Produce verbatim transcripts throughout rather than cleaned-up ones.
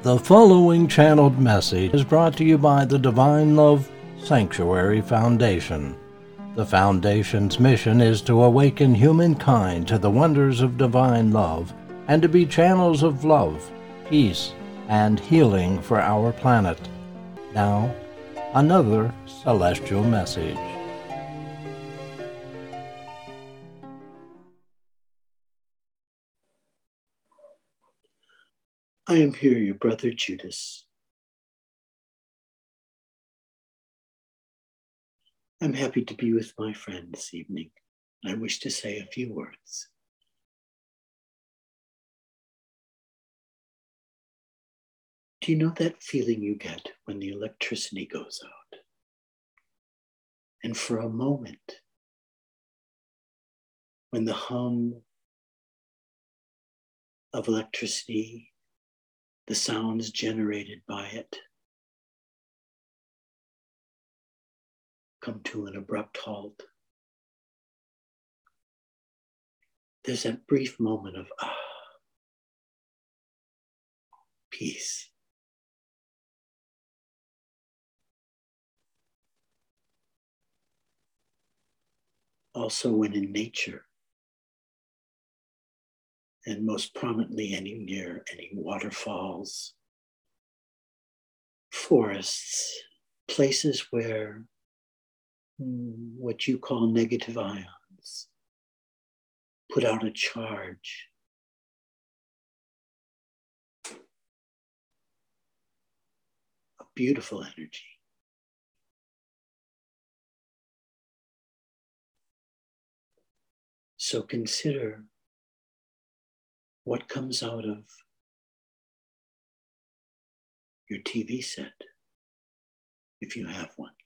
The following channeled message is brought to you by the Divine Love Sanctuary Foundation. The Foundation's mission is to awaken humankind to the wonders of divine love and to be channels of love, peace, and healing for our planet. Now, another celestial message. I am here, your brother Judas. I'm happy to be with my friend this evening. I wish to say a few words. Do you know that feeling you get when the electricity goes out? And for a moment, when the hum of electricity, the sounds generated by it, come to an abrupt halt, there's that brief moment of ah, peace. Also, when in nature, and most prominently any near any waterfalls, forests, places where mm, what you call negative ions put out a charge. A beautiful energy. So consider what comes out of your T V set, if you have one.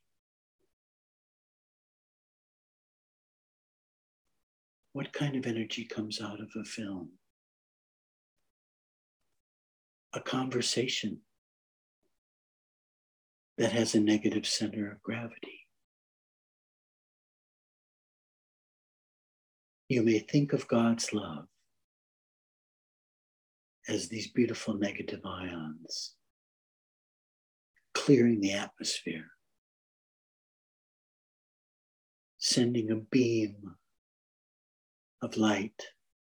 What kind of energy comes out of a film? A conversation that has a negative center of gravity. You may think of God's love as these beautiful negative ions clearing the atmosphere, sending a beam of light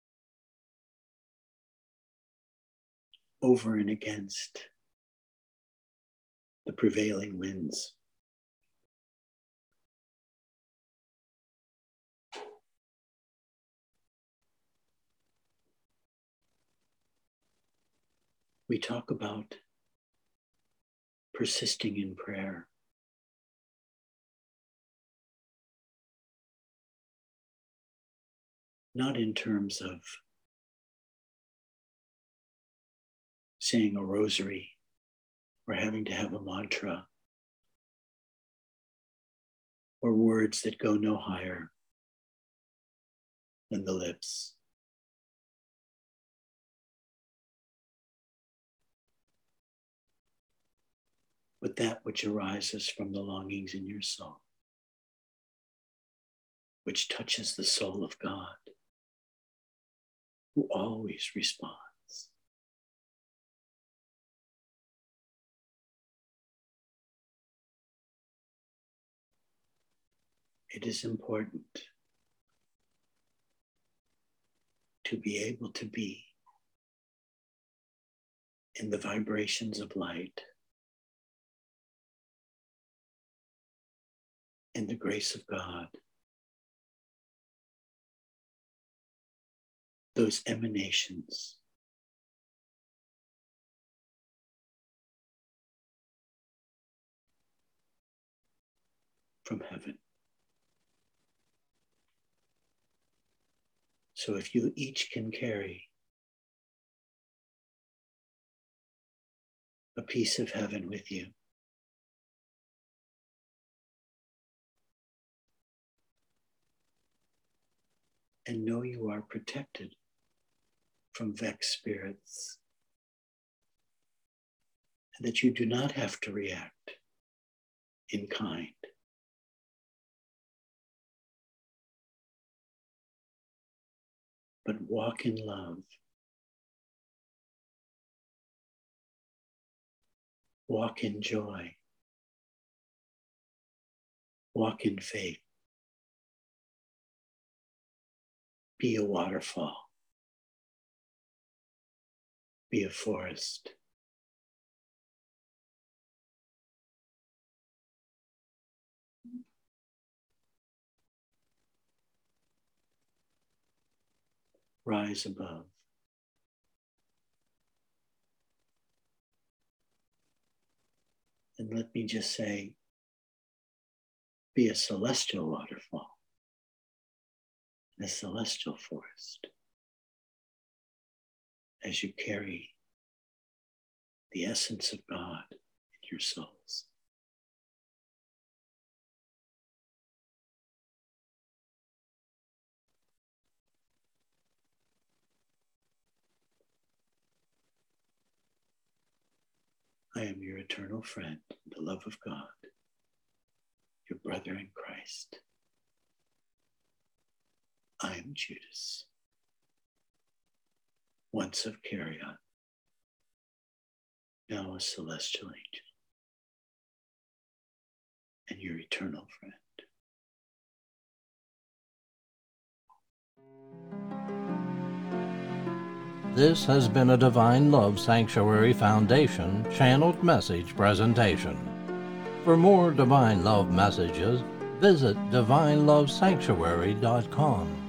over and against the prevailing winds. We talk about persisting in prayer. Not in terms of saying a rosary or having to have a mantra or words that go no higher than the lips. But that which arises from the longings in your soul, which touches the soul of God, who always responds. It is important to be able to be in the vibrations of light, in the grace of God, those emanations from heaven. So if you each can carry a piece of heaven with you, and know you are protected from vexed spirits, and that you do not have to react in kind. But walk in love. Walk in joy. Walk in faith. Be a waterfall. Be a forest. Rise above. And let me just say, be a celestial waterfall, a celestial forest, as you carry the essence of God in your souls. I am your eternal friend, the love of God, your brother in Christ. I am Judas, once of Carrion, now a celestial angel, and your eternal friend. This has been a Divine Love Sanctuary Foundation channeled message presentation. For more Divine Love messages, visit divine love sanctuary dot com.